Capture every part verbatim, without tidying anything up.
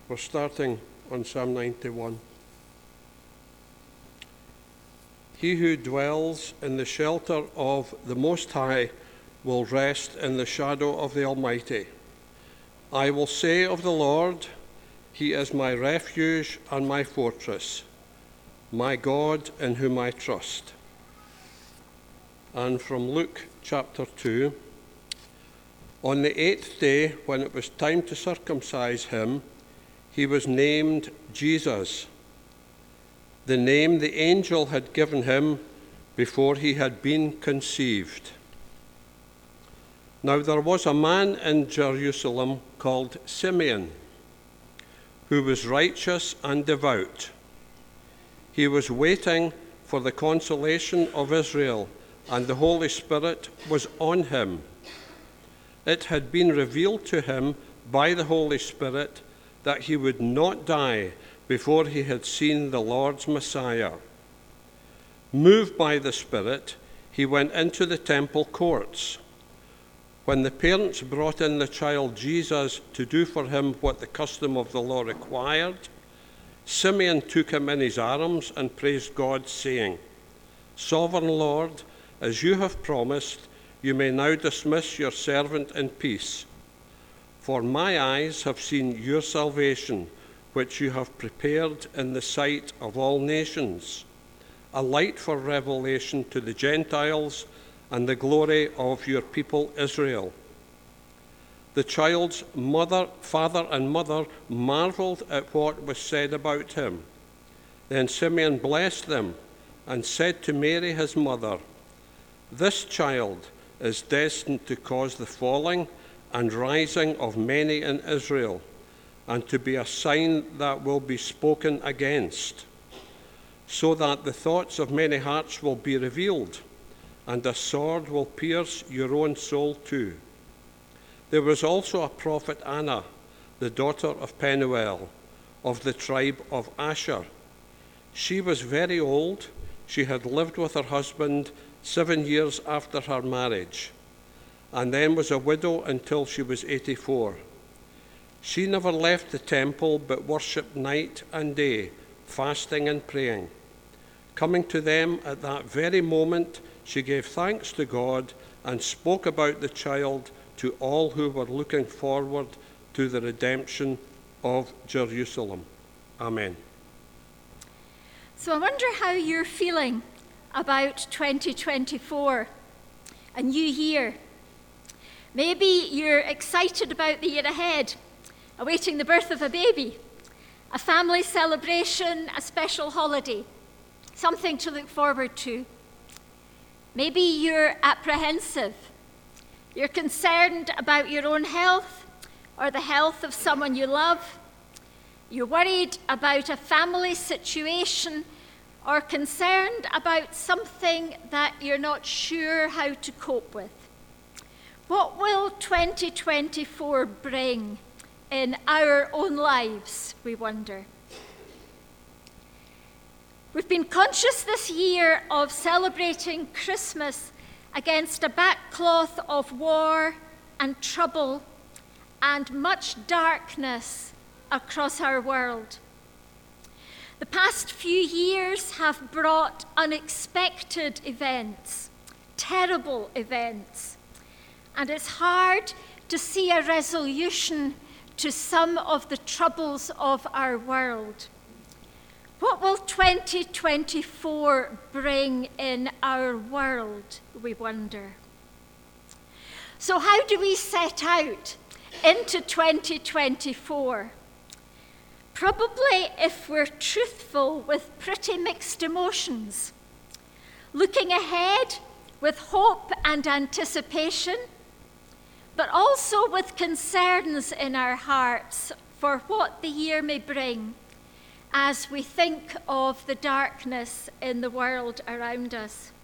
We're starting on Psalm ninety-one. He who dwells in the shelter of the Most High will rest in the shadow of the Almighty. I will say of the Lord, He is my refuge and my fortress, my God in whom I trust. And from Luke chapter two, on the eighth day, when it was time to circumcise him, he was named Jesus, the name the angel had given him before he had been conceived. Now there was a man in Jerusalem called Simeon, who was righteous and devout. He was waiting for the consolation of Israel, and the Holy Spirit was on him. It had been revealed to him by the Holy Spirit that he would not die before he had seen the Lord's Messiah. Moved by the Spirit, he went into the temple courts. When the parents brought in the child Jesus to do for him what the custom of the law required, Simeon took him in his arms and praised God, saying, "Sovereign Lord, as you have promised, you may now dismiss your servant in peace. For my eyes have seen your salvation, which you have prepared in the sight of all nations, a light for revelation to the Gentiles and the glory of your people Israel." The child's mother, father and mother marveled at what was said about him. Then Simeon blessed them and said to Mary his mother, "This child is destined to cause the falling and rising of many in Israel, and to be a sign that will be spoken against, so that the thoughts of many hearts will be revealed, and a sword will pierce your own soul too." There was also a prophet Anna, the daughter of Penuel, of the tribe of Asher. She was very old. She had lived with her husband seven years after her marriage, and then was a widow until she was eighty-four. She never left the temple, but worshipped night and day, fasting and praying. Coming to them at that very moment, she gave thanks to God and spoke about the child to all who were looking forward to the redemption of Jerusalem. Amen. So I wonder how you're feeling about twenty twenty-four, a new year. Maybe you're excited about the year ahead, awaiting the birth of a baby, a family celebration, a special holiday, something to look forward to. Maybe you're apprehensive. You're concerned about your own health or the health of someone you love. You're worried about a family situation or concerned about something that you're not sure how to cope with. What will twenty twenty-four bring in our own lives, we wonder? We've been conscious this year of celebrating Christmas against a backcloth of war and trouble and much darkness across our world. The past few years have brought unexpected events, terrible events, and it's hard to see a resolution to some of the troubles of our world. What will twenty twenty-four bring in our world, we wonder? So how do we set out into twenty twenty-four? Probably, if we're truthful, with pretty mixed emotions. Looking ahead with hope and anticipation, but also with concerns in our hearts for what the year may bring as we think of the darkness in the world around us.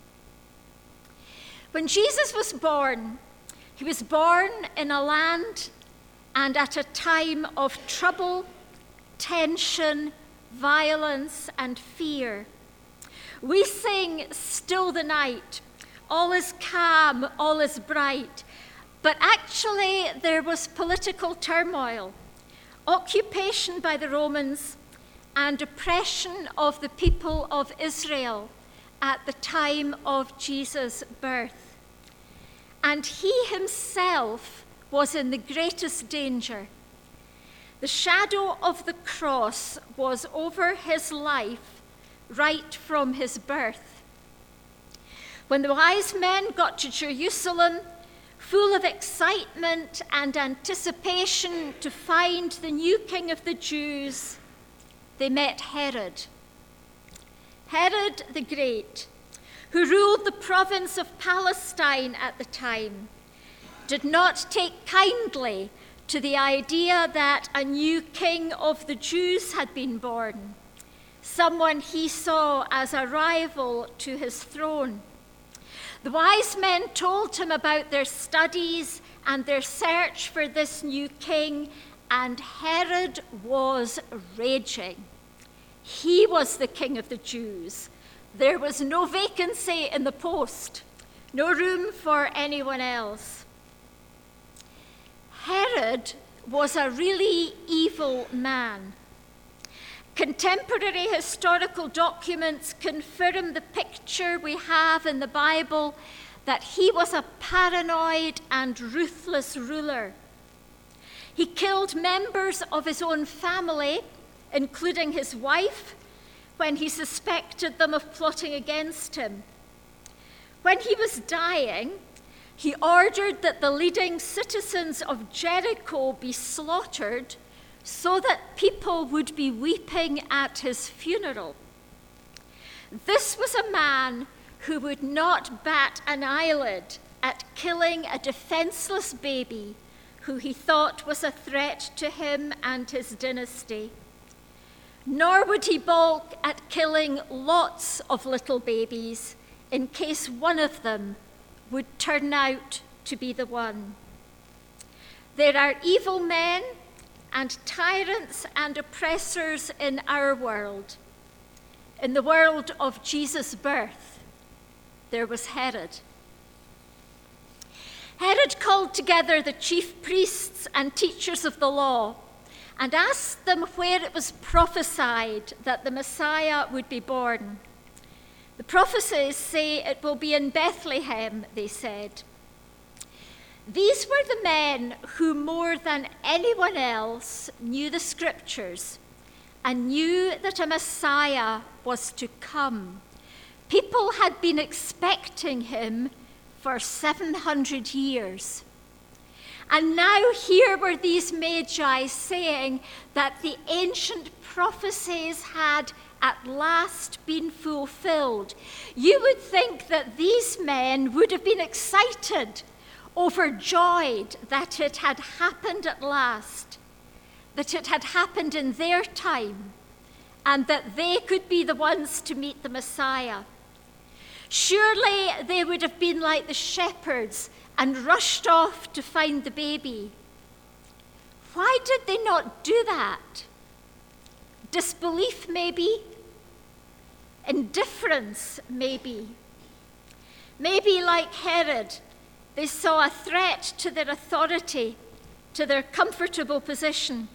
When Jesus was born, he was born in a land and at a time of trouble, tension, violence, and fear. We sing "Still the Night," all is calm, all is bright, but actually there was political turmoil, occupation by the Romans, and oppression of the people of Israel at the time of Jesus' birth. And he himself was in the greatest danger. The shadow of the cross was over his life right from his birth. When the wise men got to Jerusalem, full of excitement and anticipation to find the new king of the Jews, they met Herod. Herod the Great, who ruled the province of Palestine at the time, did not take kindly to the idea that a new king of the Jews had been born, someone he saw as a rival to his throne. The wise men told him about their studies and their search for this new king, and Herod was raging. He was the king of the Jews. There was no vacancy in the post, no room for anyone else. Herod was a really evil man. Contemporary historical documents confirm the picture we have in the Bible that he was a paranoid and ruthless ruler. He killed members of his own family, including his wife, when he suspected them of plotting against him. When he was dying, he ordered that the leading citizens of Jericho be slaughtered so that people would be weeping at his funeral. This was a man who would not bat an eyelid at killing a defenseless baby who he thought was a threat to him and his dynasty. Nor would he balk at killing lots of little babies in case one of them would turn out to be the one. There are evil men and tyrants and oppressors in our world. In the world of Jesus' birth, there was Herod. Herod called together the chief priests and teachers of the law and asked them where it was prophesied that the Messiah would be born. The prophecies say it will be in Bethlehem, they said. These were the men who more than anyone else knew the scriptures and knew that a Messiah was to come. People had been expecting him for seven hundred years. And now here were these magi saying that the ancient prophecies had at last been fulfilled. You would think that these men would have been excited, overjoyed that it had happened at last, that it had happened in their time, and that they could be the ones to meet the Messiah. Surely they would have been like the shepherds and rushed off to find the baby. Why did they not do that? Disbelief, maybe? Indifference, maybe? Maybe, like Herod, they saw a threat to their authority, to their comfortable position.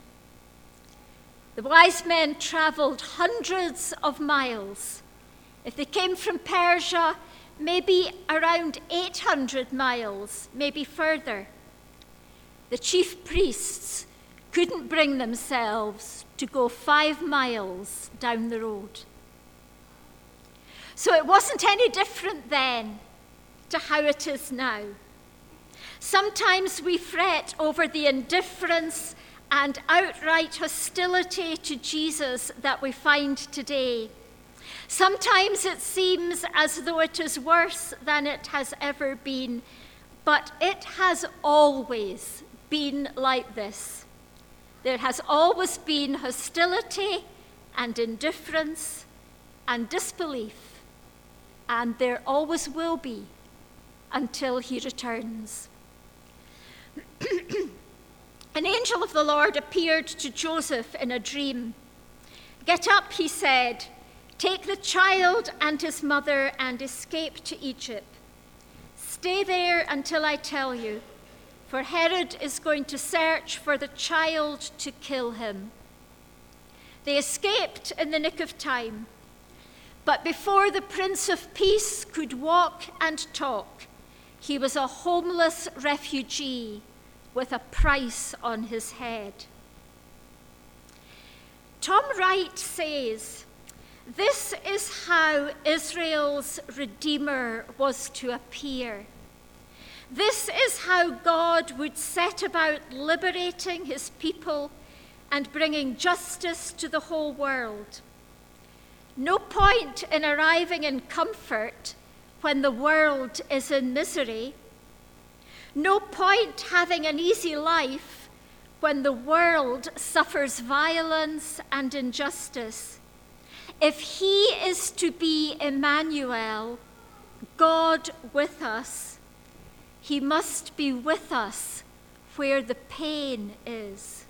The wise men traveled hundreds of miles. If they came from Persia, maybe around eight hundred miles, maybe further. The chief priests couldn't bring themselves to go five miles down the road. So it wasn't any different then to how it is now. Sometimes we fret over the indifference and outright hostility to Jesus that we find today. Sometimes it seems as though it is worse than it has ever been, but it has always been like this. There has always been hostility and indifference and disbelief, and there always will be until he returns. An angel of the Lord appeared to Joseph in a dream. "Get up," he said, "take the child and his mother and escape to Egypt. Stay there until I tell you, for Herod is going to search for the child to kill him. They escaped in the nick of time, but before the Prince of Peace could walk and talk, he was a homeless refugee with a price on his head. Tom Wright says, "This is how Israel's Redeemer was to appear. This is how God would set about liberating his people and bringing justice to the whole world. No point in arriving in comfort when the world is in misery. No point having an easy life when the world suffers violence and injustice. If he is to be Emmanuel, God with us, he must be with us where the pain is."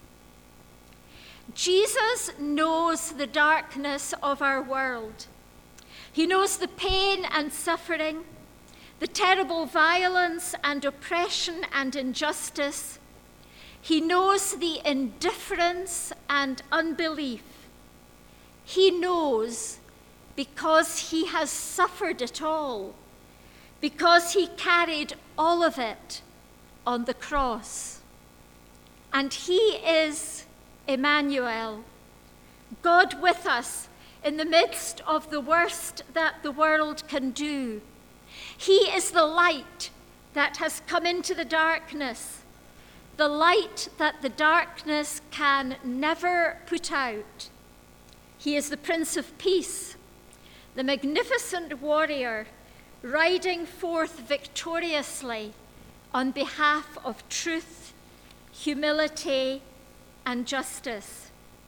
Jesus knows the darkness of our world. He knows the pain and suffering, the terrible violence and oppression and injustice. He knows the indifference and unbelief. He knows because he has suffered it all, because he carried all of it on the cross. And he is Emmanuel, God with us in the midst of the worst that the world can do. He is the light that has come into the darkness, the light that the darkness can never put out. He is the Prince of Peace, the magnificent warrior riding forth victoriously on behalf of truth, humility, and justice.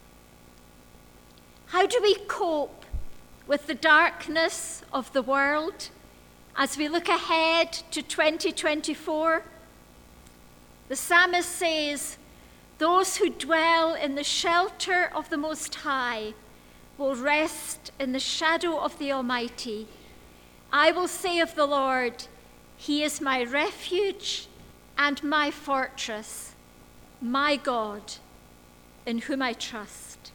How do we cope with the darkness of the world as we look ahead to twenty twenty-four? The psalmist says, "Those who dwell in the shelter of the Most High will rest in the shadow of the Almighty. I will say of the Lord, he is my refuge and my fortress, my God, in whom I trust."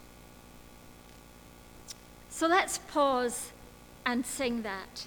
So let's pause and sing that.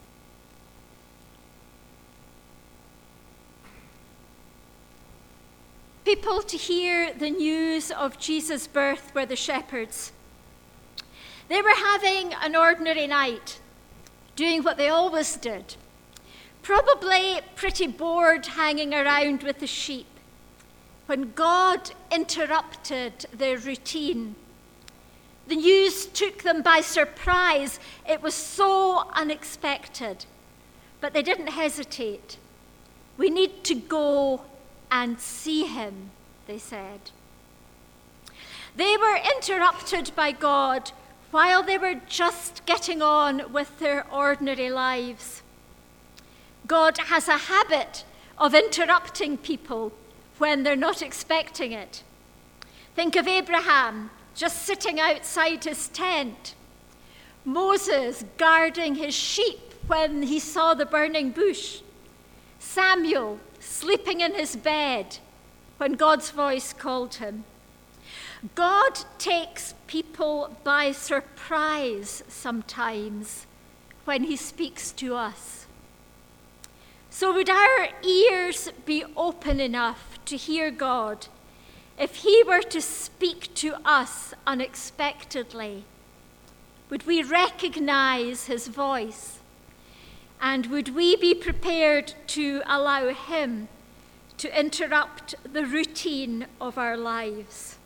People to hear the news of Jesus' birth were the shepherds. They were having an ordinary night, doing what they always did, probably pretty bored hanging around with the sheep, when God interrupted their routine. The news took them by surprise. It was so unexpected, but they didn't hesitate. "We need to go and see him," they said. They were interrupted by God while they were just getting on with their ordinary lives. God has a habit of interrupting people when they're not expecting it. Think of Abraham just sitting outside his tent, Moses guarding his sheep when he saw the burning bush, Samuel sleeping in his bed when God's voice called him. God takes people by surprise sometimes when he speaks to us. So would our ears be open enough to hear God if he were to speak to us unexpectedly? Would we recognize his voice? And would we be prepared to allow him to interrupt the routine of our lives?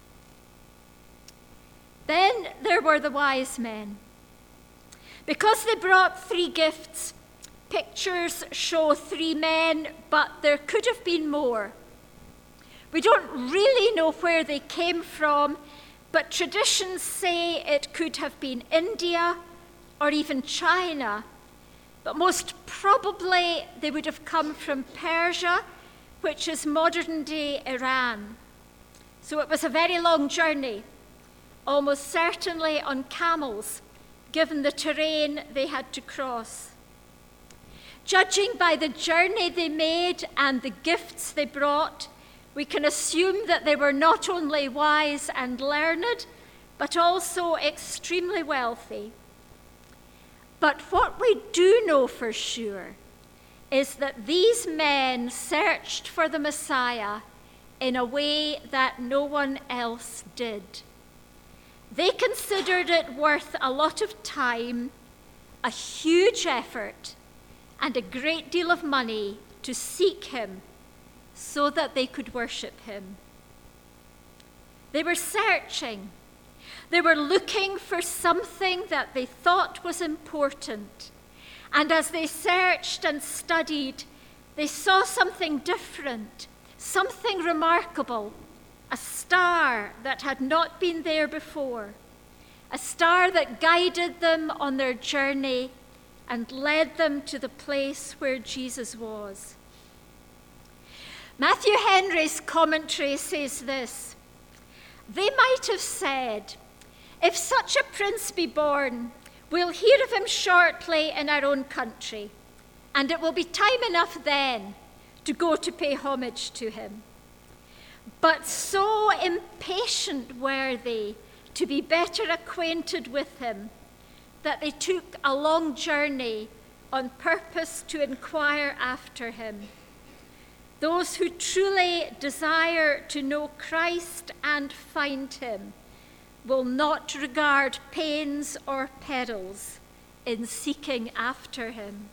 Then there were the wise men. Because they brought three gifts, pictures show three men, but there could have been more. We don't really know where they came from, but traditions say it could have been India or even China. But most probably they would have come from Persia, which is modern-day Iran. So it was a very long journey, almost certainly on camels, given the terrain they had to cross. Judging by the journey they made and the gifts they brought, we can assume that they were not only wise and learned, but also extremely wealthy. But what we do know for sure is that these men searched for the Messiah in a way that no one else did. They considered it worth a lot of time, a huge effort, and a great deal of money to seek him so that they could worship him. They were searching. They were looking for something that they thought was important. And as they searched and studied, they saw something different, something remarkable, a star that had not been there before, a star that guided them on their journey and led them to the place where Jesus was. Matthew Henry's commentary says this: "They might have said, if such a prince be born, we'll hear of him shortly in our own country, and it will be time enough then to go to pay homage to him. But so impatient were they to be better acquainted with him, that they took a long journey on purpose to inquire after him. Those who truly desire to know Christ and find him will not regard pains or perils in seeking after him."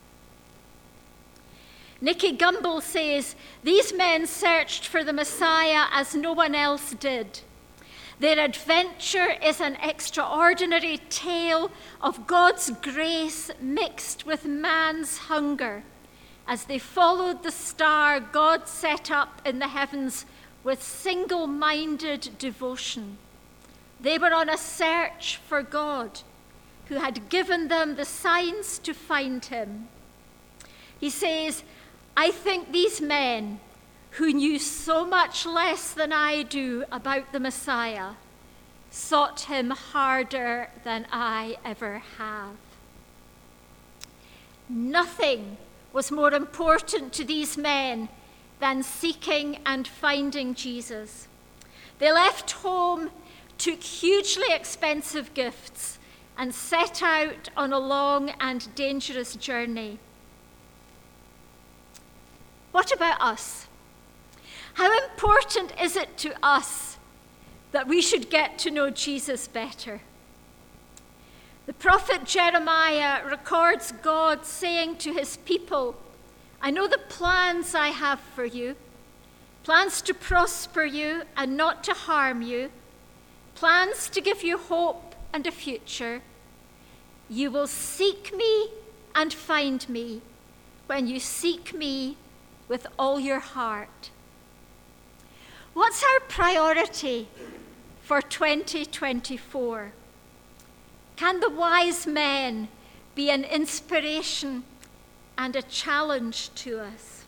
Nicky Gumbel says, "These men searched for the Messiah as no one else did. Their adventure is an extraordinary tale of God's grace mixed with man's hunger as they followed the star God set up in the heavens with single-minded devotion. They were on a search for God, who had given them the signs to find him." He says, "I think these men, who knew so much less than I do about the Messiah, sought him harder than I ever have." Nothing was more important to these men than seeking and finding Jesus. They left home, took hugely expensive gifts, and set out on a long and dangerous journey. What about us? How important is it to us that we should get to know Jesus better? The prophet Jeremiah records God saying to his people, "I know the plans I have for you, plans to prosper you and not to harm you, plans to give you hope and a future. You will seek me and find me when you seek me with all your heart." What's our priority for twenty twenty-four? Can the wise men be an inspiration and a challenge to us?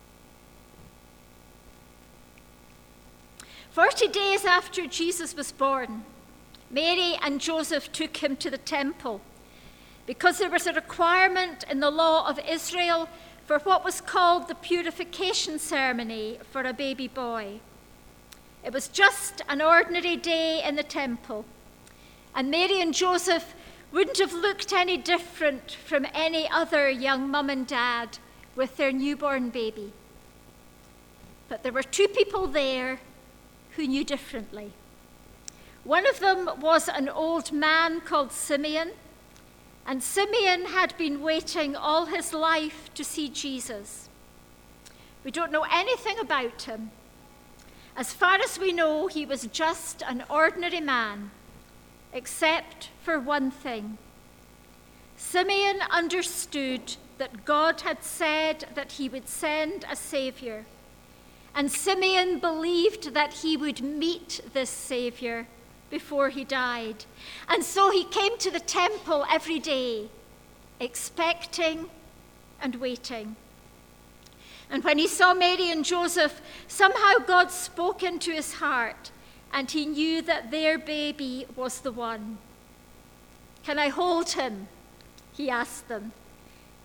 Forty days after Jesus was born, Mary and Joseph took him to the temple because there was a requirement in the law of Israel for what was called the purification ceremony for a baby boy. It was just an ordinary day in the temple, and Mary and Joseph wouldn't have looked any different from any other young mum and dad with their newborn baby. But there were two people there who knew differently. One of them was an old man called Simeon, and Simeon had been waiting all his life to see Jesus. We don't know anything about him. As far as we know, he was just an ordinary man, except for one thing. Simeon understood that God had said that he would send a Savior, and Simeon believed that he would meet this Savior before he died. And so he came to the temple every day, expecting and waiting. And when he saw Mary and Joseph, somehow God spoke into his heart, and he knew that their baby was the one. "Can I hold him?" he asked them.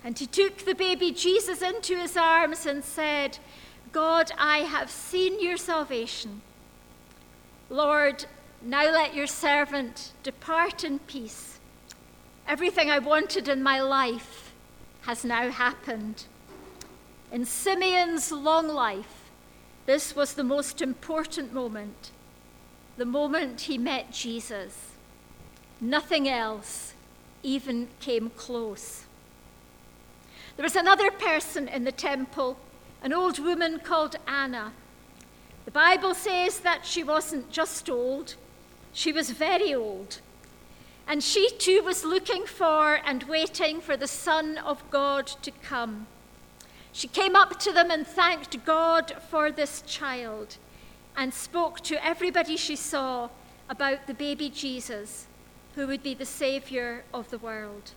And he took the baby Jesus into his arms and said, God, I have seen your salvation. Lord, now let your servant depart in peace. Everything I wanted in my life has now happened. In Simeon's long life, this was the most important moment, the moment he met Jesus. Nothing else even came close. There was another person in the temple, an old woman called Anna. The Bible says that she wasn't just old, she was very old. And she too was looking for and waiting for the Son of God to come. She came up to them and thanked God for this child and spoke to everybody she saw about the baby Jesus, who would be the Savior of the world.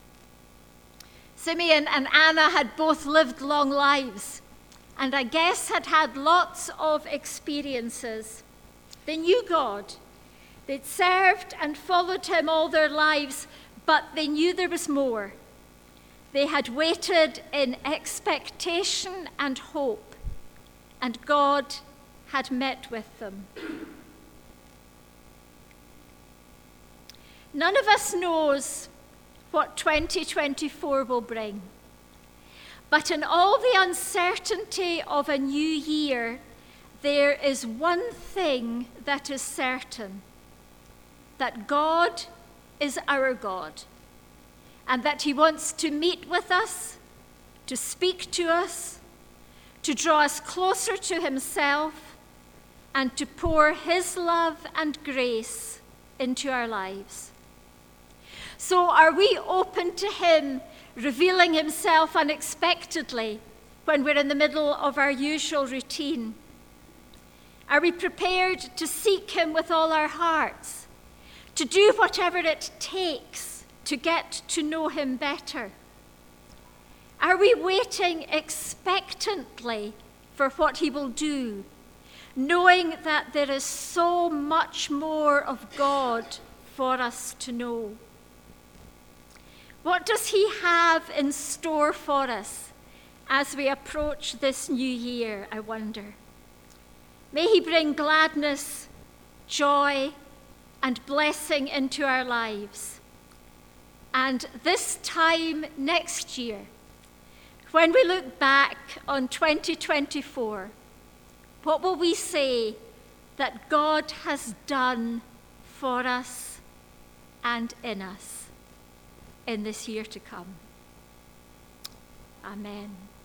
Simeon and Anna had both lived long lives, and I guess had had lots of experiences. They knew God. They'd served and followed him all their lives, but they knew there was more. They had waited in expectation and hope, and God had met with them. None of us knows what twenty twenty-four will bring. But in all the uncertainty of a new year, there is one thing that is certain, that God is our God, and that he wants to meet with us, to speak to us, to draw us closer to himself, and to pour his love and grace into our lives. So are we open to him revealing himself unexpectedly when we're in the middle of our usual routine? Are we prepared to seek him with all our hearts, to do whatever it takes to get to know him better? Are we waiting expectantly for what he will do, knowing that there is so much more of God for us to know? What does he have in store for us as we approach this new year, I wonder? May he bring gladness, joy, and blessing into our lives. And this time next year, when we look back on twenty twenty-four, what will we say that God has done for us and in us in this year to come? Amen.